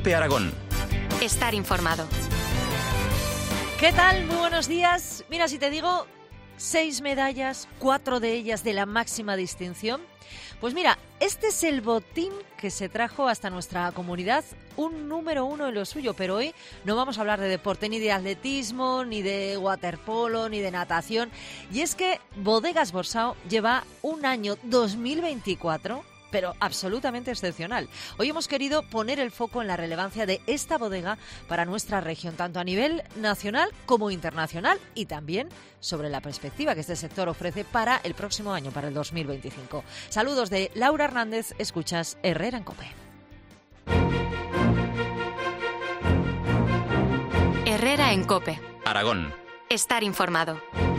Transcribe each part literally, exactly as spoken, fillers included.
COPE Aragón. Estar informado. ¿Qué tal? Muy buenos días. Mira, si te digo seis medallas, cuatro de ellas de la máxima distinción, pues mira, este es el botín que se trajo hasta nuestra comunidad, un número uno en lo suyo, pero hoy no vamos a hablar de deporte, ni de atletismo, ni de waterpolo, ni de natación. Y es que Bodegas Borsao lleva un año dos mil veinticuatro, pero absolutamente excepcional. Hoy hemos querido poner el foco en la relevancia de esta bodega para nuestra región, tanto a nivel nacional como internacional, y también sobre la perspectiva que este sector ofrece para el próximo año, para el dos mil veinticinco. Saludos de Laura Hernández, escuchas Herrera en COPE. Herrera en COPE. Aragón. Estar informado.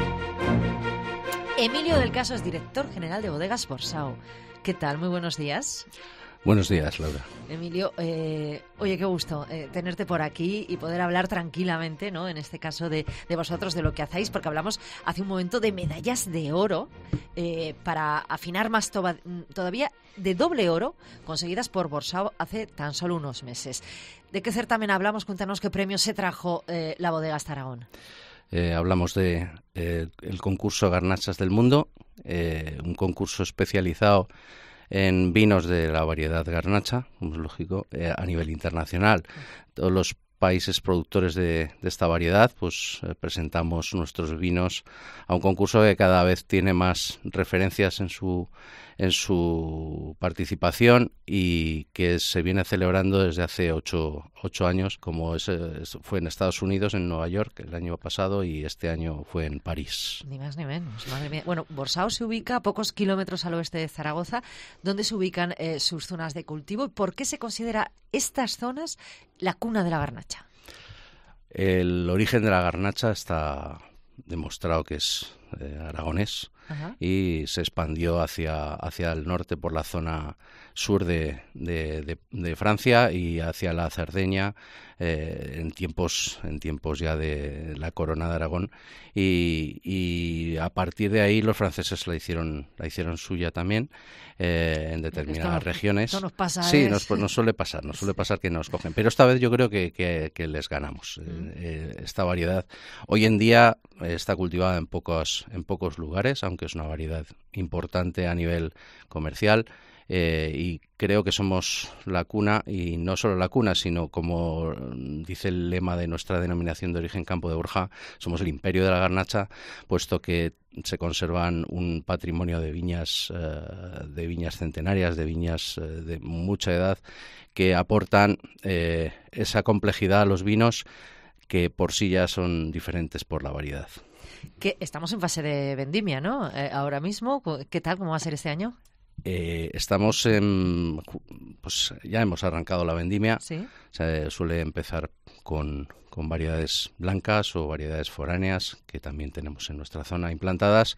Emilio del Caso es director general de Bodegas Borsao. ¿Qué tal? Muy buenos días. Buenos días, Laura. Emilio, eh, oye, qué gusto eh, tenerte por aquí y poder hablar tranquilamente, ¿no? En este caso de, de vosotros, de lo que hacéis, porque hablamos hace un momento de medallas de oro, eh, para afinar más toba, todavía, de doble oro, conseguidas por Borsao hace tan solo unos meses. ¿De qué certamen hablamos? Cuéntanos qué premio se trajo eh, la bodega hasta Aragón. Eh, hablamos de eh, el concurso Garnachas del Mundo, eh, un concurso especializado en vinos de la variedad garnacha, como es lógico, eh, a nivel internacional. Todos los países productores de, de esta variedad, pues eh, presentamos nuestros vinos a un concurso que cada vez tiene más referencias en su en su participación y que se viene celebrando desde hace ocho, ocho años, como es, es, fue en Estados Unidos, en Nueva York, el año pasado, y este año fue en París. Ni más ni menos, madre mía. Bueno, Borsao se ubica a pocos kilómetros al oeste de Zaragoza. ¿Dónde se ubican eh, sus zonas de cultivo y por qué se considera estas zonas la cuna de la garnacha? El origen de la garnacha está demostrado que es eh, aragonés. Ajá. Y se expandió hacia, hacia el norte por la zona sur de, de, de, de Francia y hacia la Cerdeña eh, en tiempos en tiempos ya de la Corona de Aragón, y, y a partir de ahí los franceses la hicieron la hicieron suya también eh, en determinadas esto, regiones. Esto nos pasa. Sí, es... nos, pues, nos suele pasar, nos suele pasar que nos cogen, pero esta vez yo creo que, que, que les ganamos. Mm. Eh, esta variedad hoy en día está cultivada en pocos en pocos lugares, aunque es una variedad importante a nivel comercial. Eh, y creo que somos la cuna, y no solo la cuna, sino, como dice el lema de nuestra denominación de origen Campo de Borja, somos el imperio de la garnacha, puesto que se conservan un patrimonio de viñas eh, de viñas centenarias, de viñas eh, de mucha edad, que aportan eh, esa complejidad a los vinos, que por sí ya son diferentes por la variedad. Que estamos en fase de vendimia, ¿no? Eh, ahora mismo, ¿qué tal? ¿Cómo va a ser este año? Eh, estamos en, pues ya hemos arrancado la vendimia. ¿Sí? Se suele empezar con, con variedades blancas o variedades foráneas que también tenemos en nuestra zona implantadas.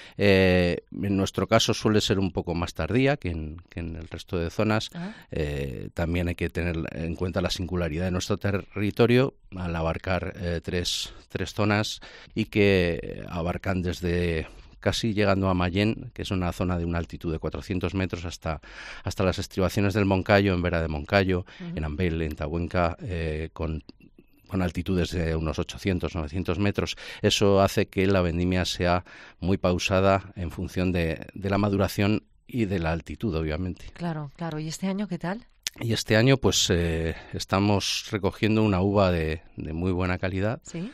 Eh, en nuestro caso suele ser un poco más tardía que en, que en el resto de zonas. Eh, también hay que tener en cuenta la singularidad de nuestro territorio al abarcar eh, tres, tres zonas, y que abarcan desde casi llegando a Mayén, que es una zona de una altitud de cuatrocientos metros, hasta, hasta las estribaciones del Moncayo, en Vera de Moncayo, uh-huh. en Ambel, en Tabuenca, eh, con, con altitudes de unos ochocientos, novecientos metros. Eso hace que la vendimia sea muy pausada en función de, de la maduración y de la altitud, obviamente. Claro, claro. ¿Y este año qué tal? Y este año, pues, eh, estamos recogiendo una uva de, de muy buena calidad. ¿Sí?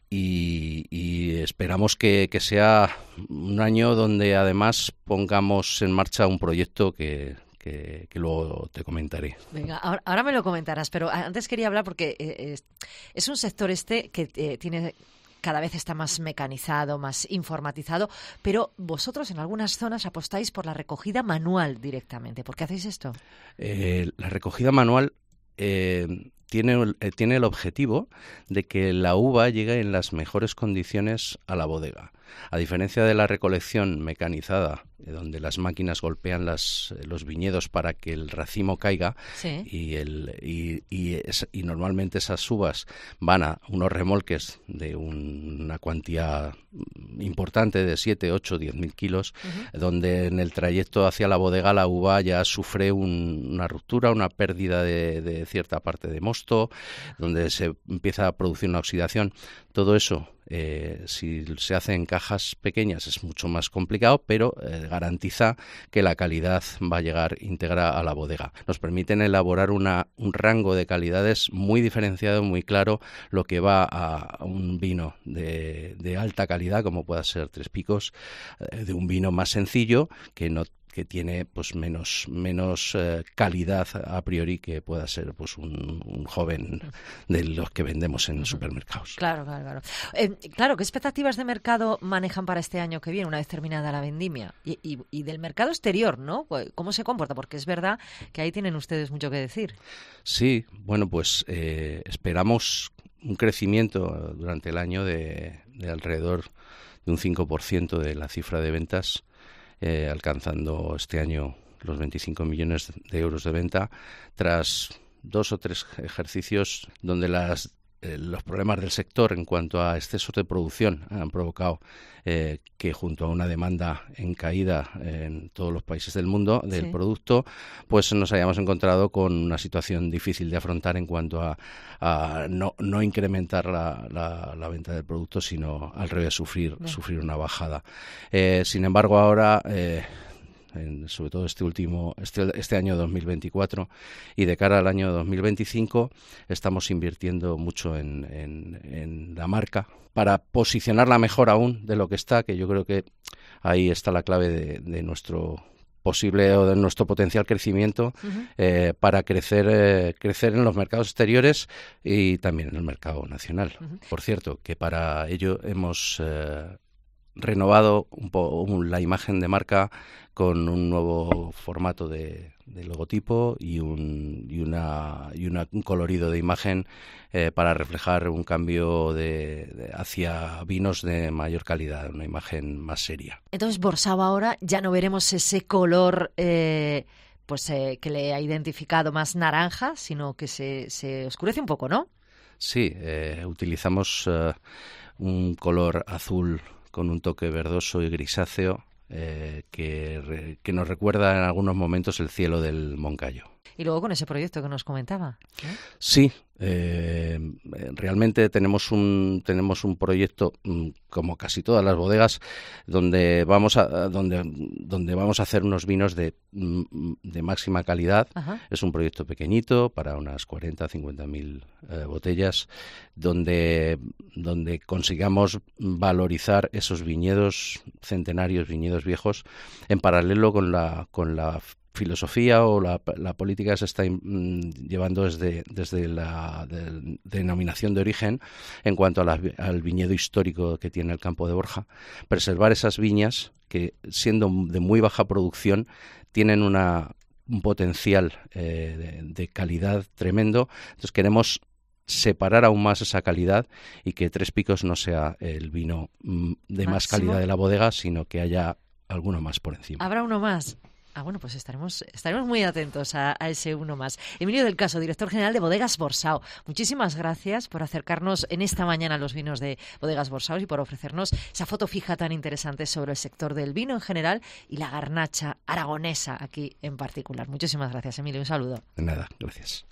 Y, y esperamos que, que sea un año donde además pongamos en marcha un proyecto que, que, que luego te comentaré. Venga, ahora, ahora me lo comentarás, pero antes quería hablar porque eh, es, es un sector este que eh, tiene... cada vez está más mecanizado, más informatizado, pero vosotros en algunas zonas apostáis por la recogida manual directamente. ¿Por qué hacéis esto? Eh, la recogida manual... Eh, tiene, eh, tiene el objetivo de que la uva llegue en las mejores condiciones a la bodega. A diferencia de la recolección mecanizada, donde las máquinas golpean las, los viñedos para que el racimo caiga, sí. y, el, y, y, es, y normalmente esas uvas van a unos remolques de un, una cuantía importante de siete, ocho, diez mil kilos, uh-huh. donde en el trayecto hacia la bodega la uva ya sufre un, una ruptura, una pérdida de, de cierta parte de mosto, donde se empieza a producir una oxidación. Todo eso, eh, si se hace en cajas pequeñas, es mucho más complicado, pero eh, garantiza que la calidad va a llegar íntegra a la bodega. Nos permiten elaborar una, un rango de calidades muy diferenciado, muy claro, lo que va a un vino de, de alta calidad, como pueda ser Tres Picos, eh, de un vino más sencillo, que no que tiene pues menos menos eh, calidad a priori que pueda ser pues un, un joven de los que vendemos en supermercados. Claro, claro, claro. Eh, claro, ¿qué expectativas de mercado manejan para este año que viene, una vez terminada la vendimia? Y, y, y del mercado exterior, ¿no? ¿Cómo se comporta? Porque es verdad que ahí tienen ustedes mucho que decir. Sí, bueno, pues eh, esperamos un crecimiento durante el año de, de alrededor de un cinco por ciento de la cifra de ventas, Eh, alcanzando este año los veinticinco millones de euros de venta, tras dos o tres ejercicios donde las eh, los problemas del sector en cuanto a excesos de producción han provocado eh, que junto a una demanda en caída en todos los países del mundo del sí. producto, pues nos hayamos encontrado con una situación difícil de afrontar en cuanto a, a no, no incrementar la, la, la venta del producto, sino al revés, sufrir, sufrir una bajada. Eh, sin embargo, ahora... Eh, En, sobre todo este último este, este año dos mil veinticuatro y de cara al año dos mil veinticinco estamos invirtiendo mucho en, en, en la marca para posicionarla mejor aún de lo que está, que yo creo que ahí está la clave de, de nuestro posible o de nuestro potencial crecimiento, uh-huh. eh, para crecer eh, crecer en los mercados exteriores y también en el mercado nacional. Uh-huh. Por cierto, que para ello hemos eh, renovado un po- un, la imagen de marca con un nuevo formato de, de logotipo y un y una y una, un colorido de imagen eh, para reflejar un cambio de, de hacia vinos de mayor calidad, una imagen más seria. Entonces, Borsao ahora ya no veremos ese color eh, pues eh, que le ha identificado más naranja, sino que se, se oscurece un poco, ¿no? Sí, eh, utilizamos eh, un color azul con un toque verdoso y grisáceo eh, que, re, que nos recuerda en algunos momentos el cielo del Moncayo. Y luego con ese proyecto que nos comentaba, ¿eh? Sí, eh, realmente tenemos un tenemos un proyecto, como casi todas las bodegas, donde vamos a donde donde vamos a hacer unos vinos de de máxima calidad. Ajá. Es un proyecto pequeñito para unas cuarenta a cincuenta mil eh, botellas, donde donde consigamos valorizar esos viñedos centenarios, viñedos viejos, en paralelo con la con la filosofía o la, la política se está mm, llevando desde, desde la de, denominación de origen en cuanto a la, al viñedo histórico que tiene el campo de Borja, preservar esas viñas que, siendo de muy baja producción, tienen una, un potencial eh, de, de calidad tremendo. Entonces queremos separar aún más esa calidad y que Tres Picos no sea el vino mm, de Máximo. Más calidad de la bodega, sino que haya alguno más por encima. ¿Habrá uno más? Ah, bueno, pues estaremos estaremos muy atentos a, a ese uno más. Emilio del Caso, director general de Bodegas Borsao. Muchísimas gracias por acercarnos en esta mañana a los vinos de Bodegas Borsao y por ofrecernos esa foto fija tan interesante sobre el sector del vino en general y la garnacha aragonesa aquí en particular. Muchísimas gracias, Emilio. Un saludo. De nada, gracias.